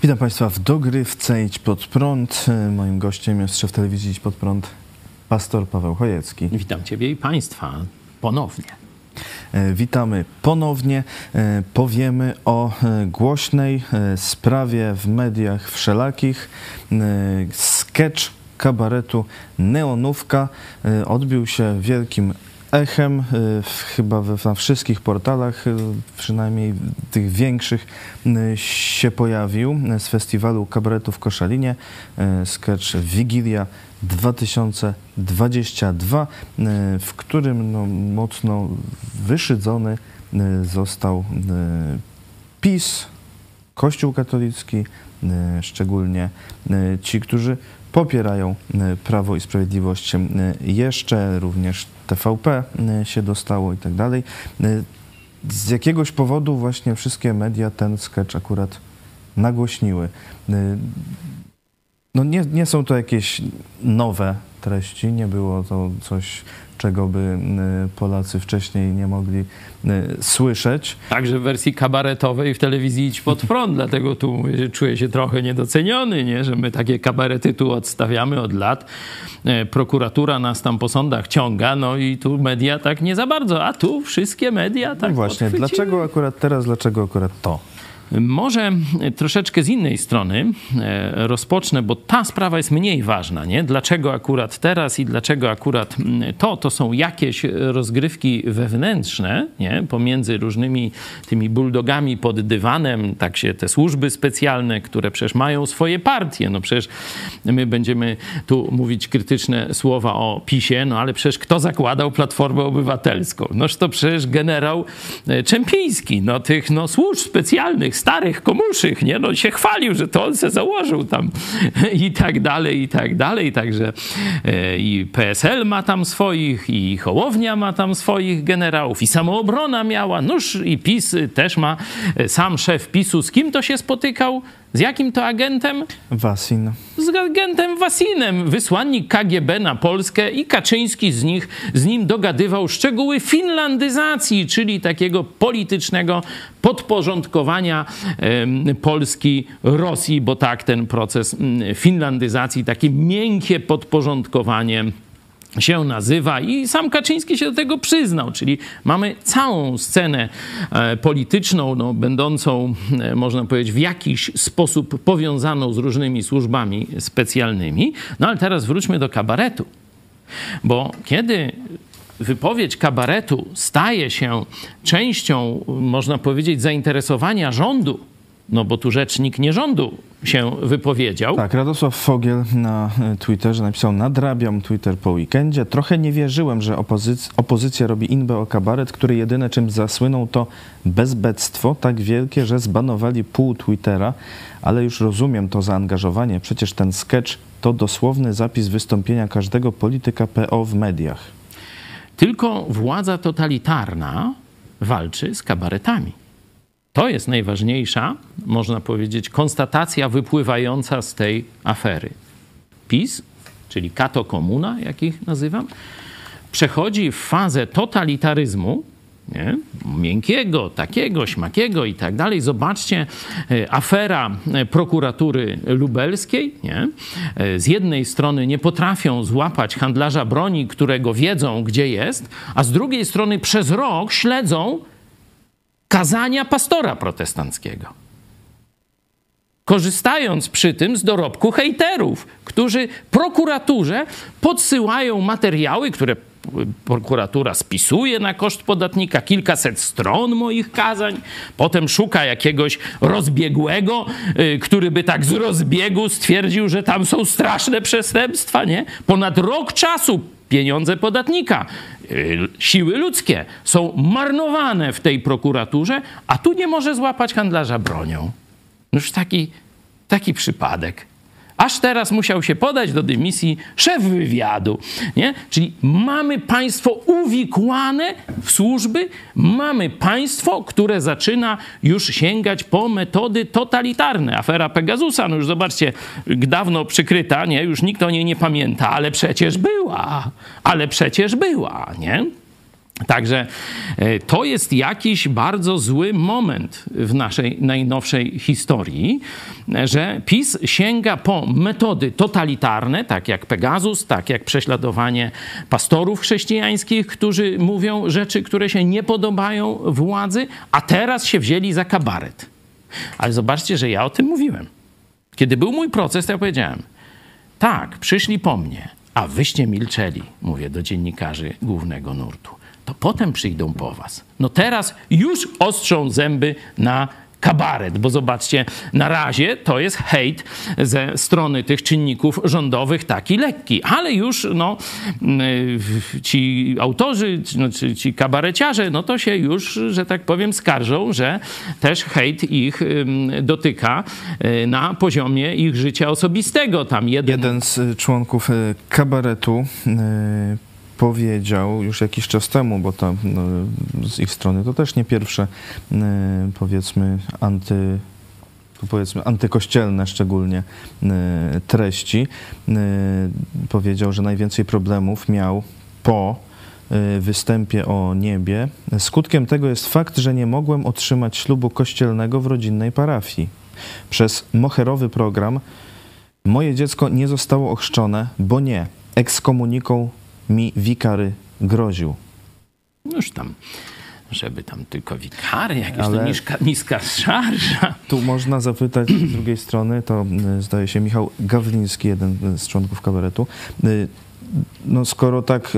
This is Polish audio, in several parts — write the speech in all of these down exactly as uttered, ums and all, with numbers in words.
Witam Państwa w dogrywce Idź Pod Prąd. Moim gościem jest szef telewizji Idź Pod Prąd, pastor Paweł Chojecki. Witam Ciebie i Państwa ponownie. Witamy ponownie. Powiemy o głośnej sprawie w mediach wszelakich. Sketch kabaretu Neonówka odbił się wielkim echem, chyba we, na wszystkich portalach, przynajmniej tych większych, się pojawił z festiwalu kabaretu w Koszalinie. Sketch Wigilia dwa tysiące dwudziesty drugi, w którym no, mocno wyszydzony został PiS, Kościół katolicki, szczególnie ci, którzy popierają Prawo i Sprawiedliwość. Jeszcze również T V P się dostało i tak dalej. Z jakiegoś powodu właśnie wszystkie media ten sketch akurat nagłośniły. No nie, nie są to jakieś nowe treści, nie było to coś, czego by Polacy wcześniej nie mogli słyszeć. Także w wersji kabaretowej w telewizji Idź Pod Prąd, dlatego tu mówię, że czuję się trochę niedoceniony, nie? Że my takie kabarety tu odstawiamy od lat. Prokuratura nas tam po sądach ciąga, no i tu media tak nie za bardzo, a tu wszystkie media tak no właśnie, podchwyciły. Dlaczego akurat teraz, dlaczego akurat to? Może troszeczkę z innej strony rozpocznę, bo ta sprawa jest mniej ważna, nie? Dlaczego akurat teraz i dlaczego akurat to? To są jakieś rozgrywki wewnętrzne, nie? Pomiędzy różnymi tymi bulldogami pod dywanem, tak się te służby specjalne, które przecież mają swoje partie. No przecież my będziemy tu mówić krytyczne słowa o PiSie, no ale przecież kto zakładał Platformę Obywatelską? Noż to przecież generał Czempiński, no tych no, służb specjalnych, starych, komuszych, nie? No się chwalił, że to on se założył tam i tak dalej, i tak dalej. Także e, i P S L ma tam swoich, i Hołownia ma tam swoich generałów, i Samoobrona miała, noż i PiS też ma. Sam szef PiSu, z kim to się spotykał? Z jakim to agentem? Wasin. Z agentem Wasinem, wysłannik K G B na Polskę i Kaczyński z, nich, z nim dogadywał szczegóły finlandyzacji, czyli takiego politycznego podporządkowania e, Polski Rosji, bo tak ten proces e, finlandyzacji, takie miękkie podporządkowanie się nazywa i sam Kaczyński się do tego przyznał, czyli mamy całą scenę e, polityczną, no, będącą, e, można powiedzieć, w jakiś sposób powiązaną z różnymi służbami specjalnymi. No ale teraz wróćmy do kabaretu, bo kiedy wypowiedź kabaretu staje się częścią, można powiedzieć, zainteresowania rządu, no bo tu rzecznik nie rządu się wypowiedział. Tak, Radosław Fogiel na Twitterze napisał: nadrabiam Twitter po weekendzie. Trochę nie wierzyłem, że opozyc- opozycja robi inbę o kabaret, który jedyne czym zasłynął to bezbectwo tak wielkie, że zbanowali pół Twittera, ale już rozumiem to zaangażowanie. Przecież ten sketch to dosłowny zapis wystąpienia każdego polityka P O w mediach. Tylko władza totalitarna walczy z kabaretami. To jest najważniejsza, można powiedzieć, konstatacja wypływająca z tej afery. PiS, czyli kato komuna, jak ich nazywam, przechodzi w fazę totalitaryzmu, nie? Miękkiego, takiego, śmakiego i tak dalej. Zobaczcie, afera prokuratury lubelskiej. Nie? Z jednej strony nie potrafią złapać handlarza broni, którego wiedzą, gdzie jest, a z drugiej strony przez rok śledzą kazania pastora protestanckiego, korzystając przy tym z dorobku hejterów, którzy prokuraturze podsyłają materiały, które prokuratura spisuje na koszt podatnika, kilkaset stron moich kazań, potem szuka jakiegoś rozbiegłego, który by tak z rozbiegu stwierdził, że tam są straszne przestępstwa, nie? Ponad rok czasu pieniądze podatnika, siły ludzkie są marnowane w tej prokuraturze, a tu nie może złapać handlarza bronią. Noż taki, taki przypadek. Aż teraz musiał się podać do dymisji szef wywiadu, nie? Czyli mamy państwo uwikłane w służby, mamy państwo, które zaczyna już sięgać po metody totalitarne. Afera Pegasusa, no już zobaczcie, dawno przykryta, nie? Już nikt o niej nie pamięta, ale przecież była, ale przecież była, nie? Także to jest jakiś bardzo zły moment w naszej najnowszej historii, że PiS sięga po metody totalitarne, tak jak Pegasus, tak jak prześladowanie pastorów chrześcijańskich, którzy mówią rzeczy, które się nie podobają władzy, a teraz się wzięli za kabaret. Ale zobaczcie, że ja o tym mówiłem. Kiedy był mój proces, to ja powiedziałem, tak, przyszli po mnie, a wyście milczeli, mówię do dziennikarzy głównego nurtu. To potem przyjdą po was. No teraz już ostrzą zęby na kabaret, bo zobaczcie, na razie to jest hejt ze strony tych czynników rządowych taki lekki, ale już no, ci autorzy, czy ci kabareciarze, no to się już, że tak powiem, skarżą, że też hejt ich dotyka na poziomie ich życia osobistego. Tam jeden... jeden z członków kabaretu powiedział już jakiś czas temu, bo to no, z ich strony to też nie pierwsze, y, powiedzmy, anty, powiedzmy, antykościelne szczególnie y, treści. Y, powiedział, że najwięcej problemów miał po y, występie o niebie. Skutkiem tego jest fakt, że nie mogłem otrzymać ślubu kościelnego w rodzinnej parafii. Przez moherowy program moje dziecko nie zostało ochrzczone, bo nie. Ekskomuniką mi wikary groził. Noż tam, żeby tam tylko wikary, jakieś to niska, niska szarża. Tu można zapytać z drugiej strony, to zdaje się Michał Gawliński, jeden z członków kabaretu, no skoro tak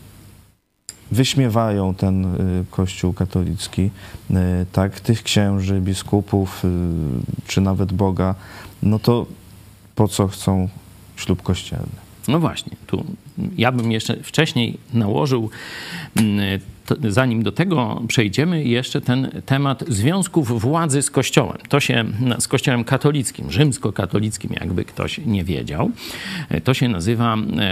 wyśmiewają ten Kościół katolicki, tak, tych księży, biskupów, czy nawet Boga, no to po co chcą ślub kościelny? No właśnie, tu ja bym jeszcze wcześniej nałożył, zanim do tego przejdziemy, jeszcze ten temat związków władzy z Kościołem. To się z Kościołem katolickim, rzymskokatolickim, jakby ktoś nie wiedział. To się nazywa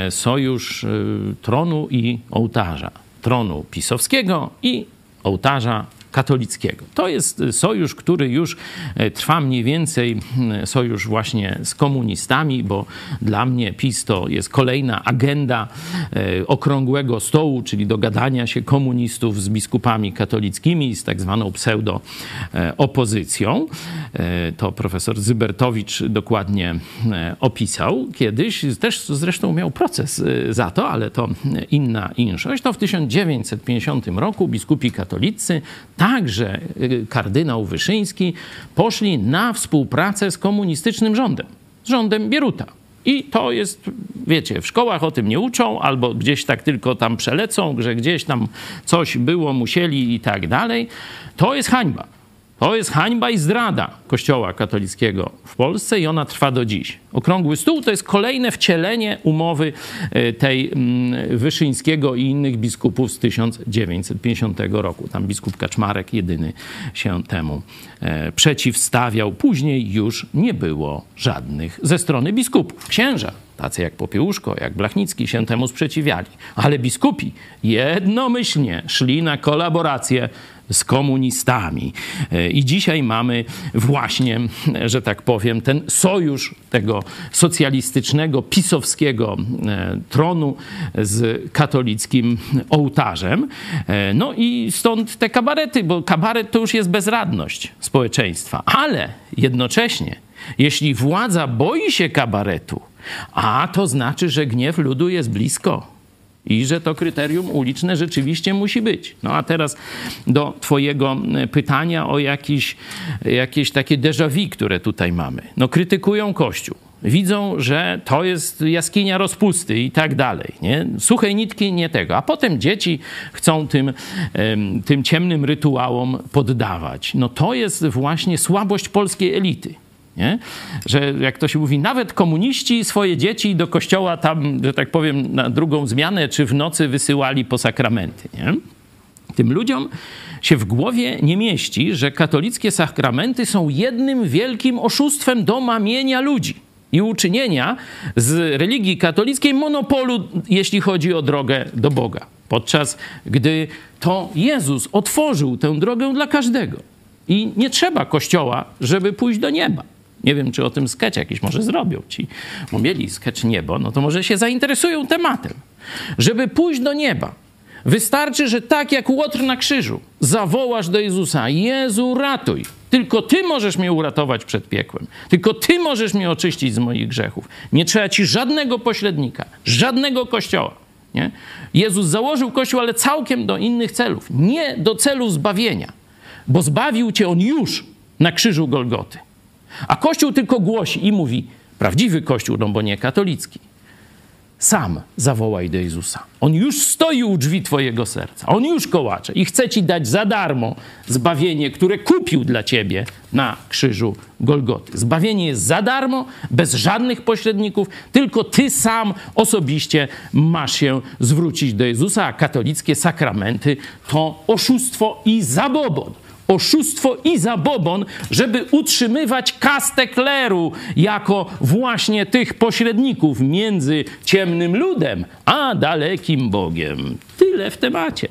Sojusz Tronu i Ołtarza. Tronu pisowskiego i ołtarza katolickiego. To jest sojusz, który już trwa mniej więcej, sojusz właśnie z komunistami, bo dla mnie PiS to jest kolejna agenda okrągłego stołu, czyli dogadania się komunistów z biskupami katolickimi, z tak zwaną pseudo-opozycją. To profesor Zybertowicz dokładnie opisał kiedyś. Też zresztą miał proces za to, ale to inna inszość. To w tysiąc dziewięćset pięćdziesiątym roku biskupi katolicy, także kardynał Wyszyński, poszli na współpracę z komunistycznym rządem, z rządem Bieruta. I to jest, wiecie, w szkołach o tym nie uczą, albo gdzieś tak tylko tam przelecą, że gdzieś tam coś było, musieli i tak dalej. To jest hańba. To jest hańba i zdrada Kościoła katolickiego w Polsce i ona trwa do dziś. Okrągły stół to jest kolejne wcielenie umowy tej Wyszyńskiego i innych biskupów z tysiąc dziewięćset pięćdziesiątego roku. Tam biskup Kaczmarek jedyny się temu przeciwstawiał. Później już nie było żadnych ze strony biskupów. Księża, tacy jak Popiełuszko, jak Blachnicki, się temu sprzeciwiali. Ale biskupi jednomyślnie szli na kolaborację z komunistami. I dzisiaj mamy właśnie, że tak powiem, ten sojusz tego socjalistycznego, pisowskiego tronu z katolickim ołtarzem. No i stąd te kabarety, bo kabaret to już jest bezradność społeczeństwa. Ale jednocześnie, jeśli władza boi się kabaretu, a to znaczy, że gniew ludu jest blisko. I że to kryterium uliczne rzeczywiście musi być. No a teraz do twojego pytania o jakiś, jakieś takie déjà vu, które tutaj mamy. No krytykują Kościół. Widzą, że to jest jaskinia rozpusty i tak dalej. Nie? Suchej nitki nie tego. A potem dzieci chcą tym, tym ciemnym rytuałom poddawać. No to jest właśnie słabość polskiej elity. Nie? Że jak to się mówi, nawet komuniści swoje dzieci do kościoła tam, że tak powiem, na drugą zmianę czy w nocy wysyłali po sakramenty. Nie? Tym ludziom się w głowie nie mieści, że katolickie sakramenty są jednym wielkim oszustwem do mamienia ludzi i uczynienia z religii katolickiej monopolu, jeśli chodzi o drogę do Boga. Podczas gdy to Jezus otworzył tę drogę dla każdego. I nie trzeba kościoła, żeby pójść do nieba. Nie wiem, czy o tym sketch jakiś może zrobią ci, bo mieli sketch niebo, no to może się zainteresują tematem. Żeby pójść do nieba, Wystarczy, że tak jak Łotr na krzyżu zawołasz do Jezusa: Jezu, ratuj. Tylko Ty możesz mnie uratować przed piekłem. Tylko Ty możesz mnie oczyścić z moich grzechów. Nie trzeba Ci żadnego pośrednika, żadnego kościoła. Nie? Jezus założył Kościół, ale całkiem do innych celów. Nie do celów zbawienia, bo zbawił Cię On już na krzyżu Golgoty. A Kościół tylko głosi i mówi, prawdziwy Kościół, no bo nie katolicki: sam zawołaj do Jezusa. On już stoi u drzwi twojego serca. On już kołacze i chce ci dać za darmo zbawienie, które kupił dla ciebie na krzyżu Golgoty. Zbawienie jest za darmo, bez żadnych pośredników. Tylko ty sam osobiście masz się zwrócić do Jezusa, a katolickie sakramenty to oszustwo i zabobon. Oszustwo i zabobon, żeby utrzymywać kastę kleru jako właśnie tych pośredników między ciemnym ludem a dalekim Bogiem. Tyle w temacie.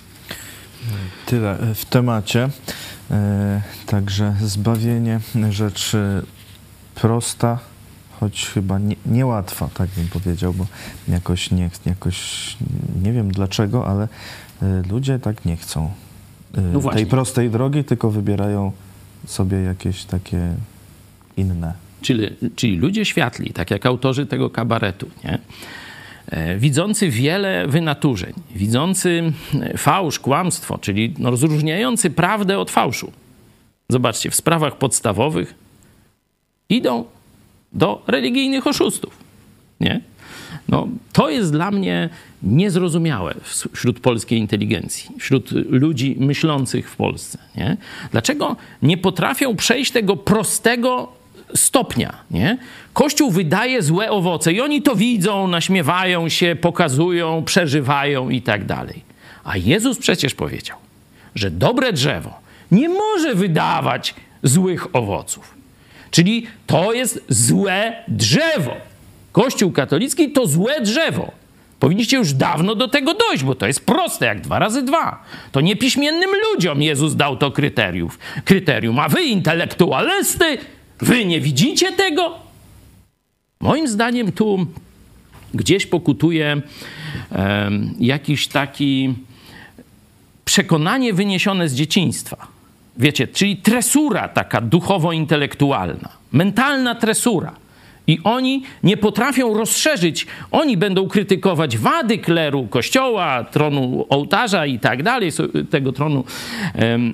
Tyle w temacie. E, także zbawienie, rzecz prosta, choć chyba nie, niełatwa, tak bym powiedział, bo jakoś nie, jakoś nie wiem dlaczego, ale ludzie tak nie chcą. No tej prostej drogi, tylko wybierają sobie jakieś takie inne. Czyli, czyli ludzie światli, tak jak autorzy tego kabaretu, nie? E, widzący wiele wynaturzeń, widzący fałsz, kłamstwo, czyli no, rozróżniający prawdę od fałszu. Zobaczcie, w sprawach podstawowych idą do religijnych oszustów, nie? No, to jest dla mnie niezrozumiałe wśród polskiej inteligencji, wśród ludzi myślących w Polsce. Nie? Dlaczego nie potrafią przejść tego prostego stopnia? Nie? Kościół wydaje złe owoce i oni to widzą, naśmiewają się, pokazują, przeżywają i tak dalej. A Jezus przecież powiedział, że dobre drzewo nie może wydawać złych owoców. Czyli to jest złe drzewo. Kościół katolicki to złe drzewo. Powinniście już dawno do tego dojść, bo to jest proste jak dwa razy dwa. To niepiśmiennym ludziom Jezus dał to kryterium. kryterium. A wy, intelektualscy, wy nie widzicie tego? Moim zdaniem tu gdzieś pokutuje e, jakiś taki przekonanie wyniesione z dzieciństwa. Wiecie, czyli tresura taka duchowo-intelektualna, mentalna tresura. I oni nie potrafią rozszerzyć, oni będą krytykować wady kleru, kościoła, tronu ołtarza i tak dalej, tego tronu um,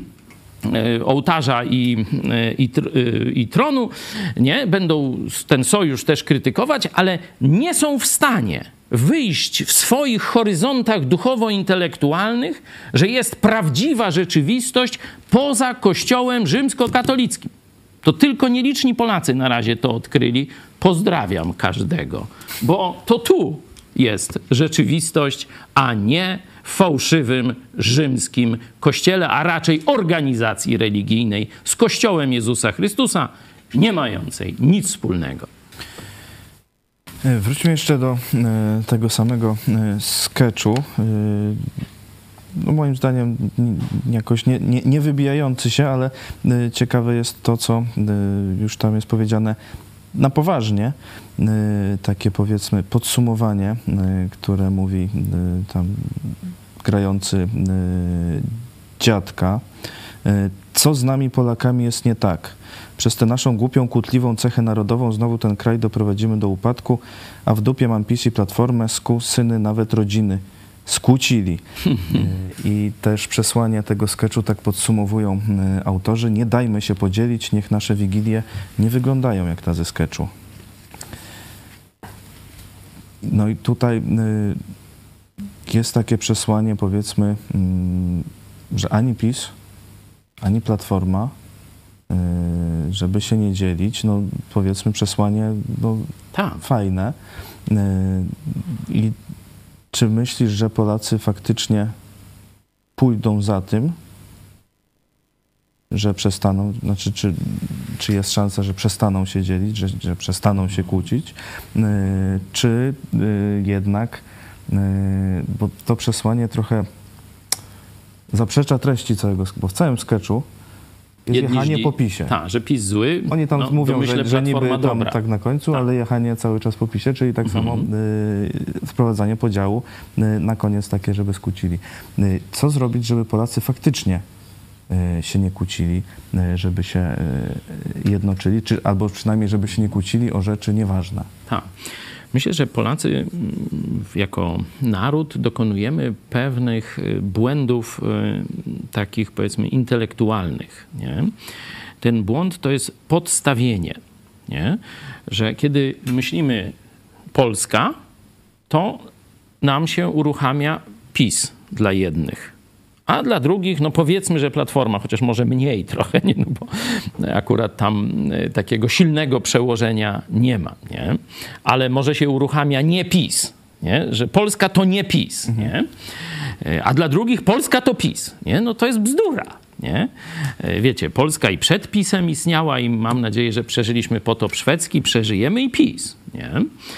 ołtarza i, i, i tronu, nie? Będą ten sojusz też krytykować, ale nie są w stanie wyjść w swoich horyzontach duchowo-intelektualnych, że jest prawdziwa rzeczywistość poza Kościołem rzymskokatolickim. To tylko nieliczni Polacy na razie to odkryli. Pozdrawiam każdego, bo to tu jest rzeczywistość, a nie w fałszywym rzymskim kościele, a raczej organizacji religijnej z Kościołem Jezusa Chrystusa, nie mającej nic wspólnego. Wróćmy jeszcze do e, tego samego e, sketchu. E, no moim zdaniem jakoś nie, nie, nie wybijający się, ale y, ciekawe jest to, co y, już tam jest powiedziane na poważnie. Y, takie powiedzmy podsumowanie, y, które mówi y, tam grający y, dziadka. Y, co z nami Polakami jest nie tak? Przez tę naszą głupią, kłótliwą cechę narodową znowu ten kraj doprowadzimy do upadku, a w dupie mam PiS i Platformę, sku, syny, nawet rodziny skłócili. I też przesłanie tego sketchu tak podsumowują autorzy. Nie dajmy się podzielić, niech nasze wigilie nie wyglądają jak ta ze sketchu. No i tutaj jest takie przesłanie, powiedzmy, że ani PiS, ani Platforma, żeby się nie dzielić, no powiedzmy przesłanie no, fajne. I czy myślisz, że Polacy faktycznie pójdą za tym, że przestaną, znaczy czy, czy jest szansa, że przestaną się dzielić, że, że przestaną się kłócić, yy, czy yy, jednak, yy, bo to przesłanie trochę zaprzecza treści całego, bo w całym sketchu jechanie po PiSie. Tak, że PiS zły. Oni tam no, mówią, że, że niby tam dobra. tak na końcu, tak. ale jechanie cały czas po PiSie, czyli tak samo Mhm. y, wprowadzanie podziału y, na koniec takie, żeby skłócili. Y, co zrobić, żeby Polacy faktycznie y, się nie kłócili, y, żeby się y, jednoczyli, czy, albo przynajmniej, żeby się nie kłócili o rzeczy nieważne? Tak. Myślę, że Polacy jako naród dokonujemy pewnych błędów takich, powiedzmy, intelektualnych. Nie? Ten błąd to jest podstawienie, nie? Że kiedy myślimy Polska, to nam się uruchamia PiS dla jednych. A dla drugich, no powiedzmy, że Platforma, chociaż może mniej trochę, nie? No bo akurat tam takiego silnego przełożenia nie ma, nie? Ale może się uruchamia nie PiS, nie? Że Polska to nie PiS, nie? A dla drugich Polska to PiS, nie? No to jest bzdura, nie? Wiecie, Polska i przed PiS-em istniała i mam nadzieję, że przeżyliśmy potop szwedzki, przeżyjemy i PiS, nie?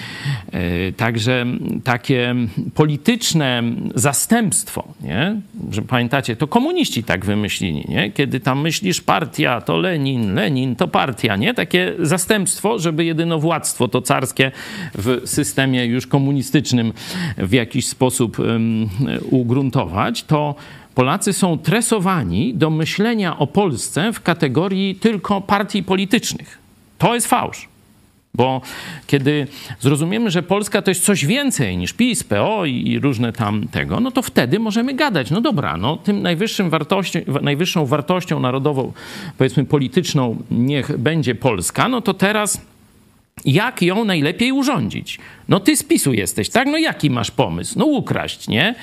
Także takie polityczne zastępstwo, nie? Że pamiętacie, to komuniści tak wymyślili, nie? Kiedy tam myślisz partia, to Lenin, Lenin to partia, nie? Takie zastępstwo, żeby jedynowładztwo to carskie w systemie już komunistycznym w jakiś sposób um, ugruntować, to Polacy są tresowani do myślenia o Polsce w kategorii tylko partii politycznych. To jest fałsz. Bo kiedy zrozumiemy, że Polska to jest coś więcej niż PiS, P O i, i różne tam tego, no to wtedy możemy gadać. No dobra, no tym najwyższym wartością, najwyższą wartością narodową, powiedzmy polityczną, niech będzie Polska, no to teraz jak ją najlepiej urządzić? No ty z PiSu jesteś, tak? No jaki masz pomysł? No ukraść, nie?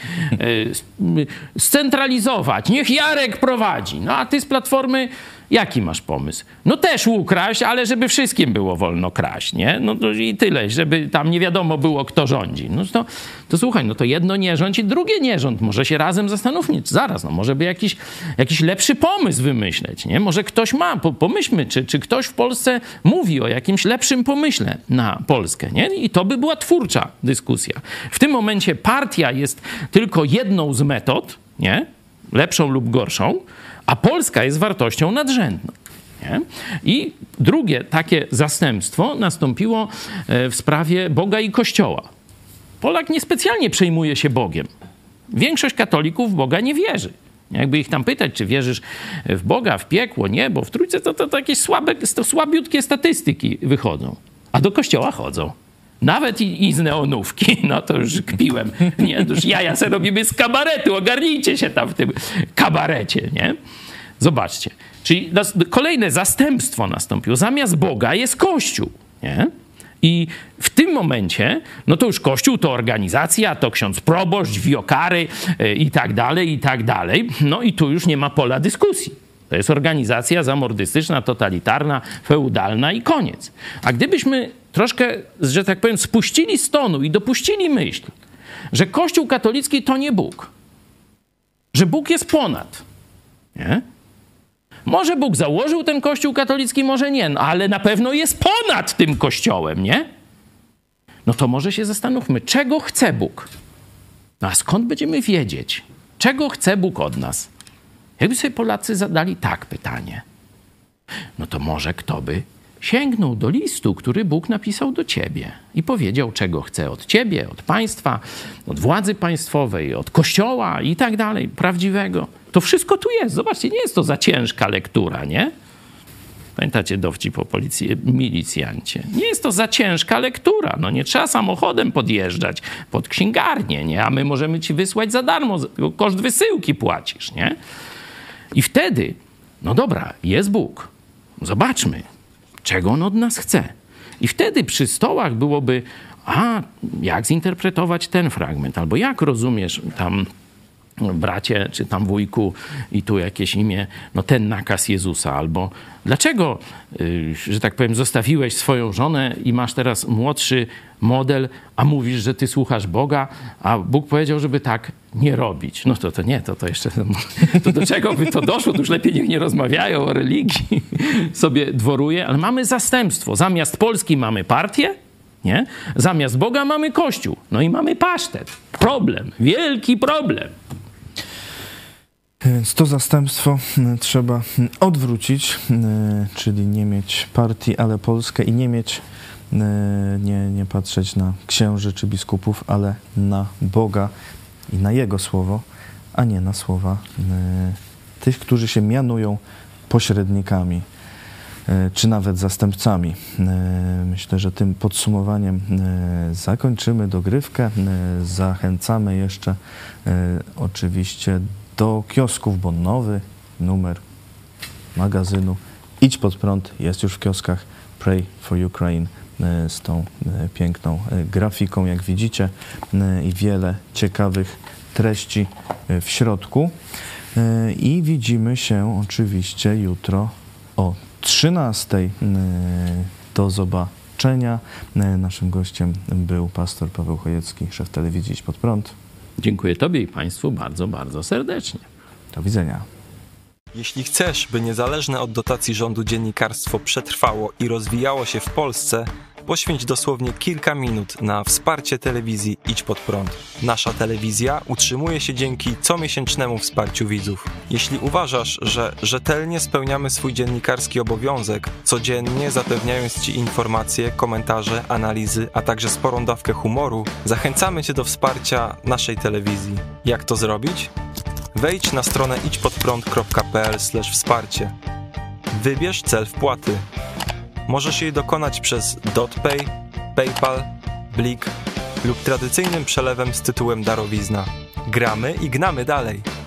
Scentralizować, niech Jarek prowadzi. No a ty z Platformy jaki masz pomysł? No też ukraść, ale żeby wszystkim było wolno kraść, nie? No to i tyle, żeby tam nie wiadomo było, kto rządzi. No to, to słuchaj, no to jedno nie rządź i drugie nie rządź. Może się razem zastanówmy, zaraz, no może by jakiś, jakiś lepszy pomysł wymyśleć, nie? Może ktoś ma, pomyślmy, czy, czy ktoś w Polsce mówi o jakimś lepszym pomyśle na Polskę, nie? I to by była twórcza dyskusja. W tym momencie partia jest tylko jedną z metod, nie? Lepszą lub gorszą, a Polska jest wartością nadrzędną. Nie? I drugie takie zastępstwo nastąpiło w sprawie Boga i Kościoła. Polak niespecjalnie przejmuje się Bogiem. Większość katolików w Boga nie wierzy. Jakby ich tam pytać, czy wierzysz w Boga, w piekło, nie, bo w Trójce to, to, to jakieś słabe, to słabiutkie statystyki wychodzą. A do kościoła chodzą. Nawet i, i z neonówki, no to już kpiłem. Nie, już jaja se robimy z kabaretu, ogarnijcie się tam w tym kabarecie, nie? Zobaczcie. Czyli nas, kolejne zastępstwo nastąpiło. Zamiast Boga jest Kościół, nie? I w tym momencie, no to już Kościół to organizacja, to ksiądz proboszcz, wiokary yy, i tak dalej, i tak dalej. No i tu już nie ma pola dyskusji. To jest organizacja zamordystyczna, totalitarna, feudalna i koniec. A gdybyśmy troszkę, że tak powiem, spuścili z tonu i dopuścili myśl, że Kościół katolicki to nie Bóg, że Bóg jest ponad, nie? Może Bóg założył ten Kościół katolicki, może nie, no, ale na pewno jest ponad tym Kościołem, nie? No to może się zastanówmy, czego chce Bóg? No a skąd będziemy wiedzieć, czego chce Bóg od nas? Jakby sobie Polacy zadali tak pytanie, no to może kto by sięgnął do listu, który Bóg napisał do ciebie i powiedział, czego chce od ciebie, od państwa, od władzy państwowej, od kościoła i tak dalej, prawdziwego. To wszystko tu jest. Zobaczcie, nie jest to za ciężka lektura, nie? Pamiętacie dowcip o policji, milicjancie? Nie jest to za ciężka lektura. No nie trzeba samochodem podjeżdżać pod księgarnię, nie? A my możemy ci wysłać za darmo, tylko koszt wysyłki płacisz, nie? I wtedy, no dobra, jest Bóg. Zobaczmy, czego On od nas chce. I wtedy przy stołach byłoby, a jak zinterpretować ten fragment, albo jak rozumiesz tam, bracie, czy tam wujku i tu jakieś imię, no ten nakaz Jezusa, albo dlaczego, yy, że tak powiem, zostawiłeś swoją żonę i masz teraz młodszy model, a mówisz, że ty słuchasz Boga, a Bóg powiedział, żeby tak nie robić. No to, to nie, to, to jeszcze, to do czego by to doszło? To już lepiej niech nie rozmawiają o religii, sobie dworuje, ale mamy zastępstwo. Zamiast Polski mamy partię, nie? Zamiast Boga mamy Kościół. No i mamy pasztet. Problem, wielki problem. Więc to zastępstwo trzeba odwrócić, czyli nie mieć partii, ale Polskę i nie mieć, nie, nie patrzeć na księży czy biskupów, ale na Boga i na Jego słowo, a nie na słowa tych, którzy się mianują pośrednikami, czy nawet zastępcami. Myślę, że tym podsumowaniem zakończymy dogrywkę. Zachęcamy jeszcze oczywiście do kiosków, bo nowy numer magazynu Idź Pod Prąd jest już w kioskach. Pray for Ukraine z tą piękną grafiką, jak widzicie, i wiele ciekawych treści w środku. I widzimy się oczywiście jutro o trzynastej. Do zobaczenia. Naszym gościem był pastor Paweł Chojecki, szef telewizji Idź Pod Prąd. Dziękuję Tobie i Państwu bardzo, bardzo serdecznie. Do widzenia. Jeśli chcesz, by niezależne od dotacji rządu dziennikarstwo przetrwało i rozwijało się w Polsce, poświęć dosłownie kilka minut na wsparcie telewizji Idź Pod Prąd. Nasza telewizja utrzymuje się dzięki comiesięcznemu wsparciu widzów. Jeśli uważasz, że rzetelnie spełniamy swój dziennikarski obowiązek, codziennie zapewniając Ci informacje, komentarze, analizy, a także sporą dawkę humoru, zachęcamy Cię do wsparcia naszej telewizji. Jak to zrobić? Wejdź na stronę idźpodprąd kropka p l slash wsparcie. Wybierz cel wpłaty. Możesz jej dokonać przez DotPay, PayPal, Blik lub tradycyjnym przelewem z tytułem darowizna. Gramy i gnamy dalej!